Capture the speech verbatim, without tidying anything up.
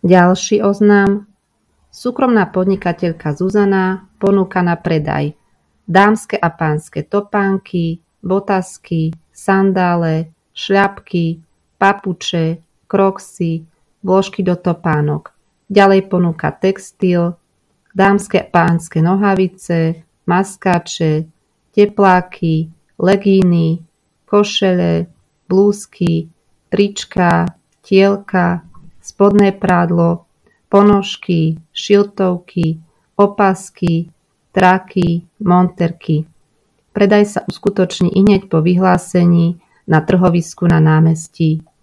Ďalší oznam. Súkromná podnikateľka Zuzana ponúka na predaj dámske a pánske topánky, botasky, sandále, šľapky, papuče, kroksy, vložky do topánok. Ďalej ponúka textil, dámske a pánske nohavice, maskáče, tepláky, legíny, košele, blúzky, trička, tielka, spodné prádlo, ponožky, šiltovky, opasky, traky, monterky. Predaj sa uskutoční ihneď po vyhlásení na trhovisku na námestí.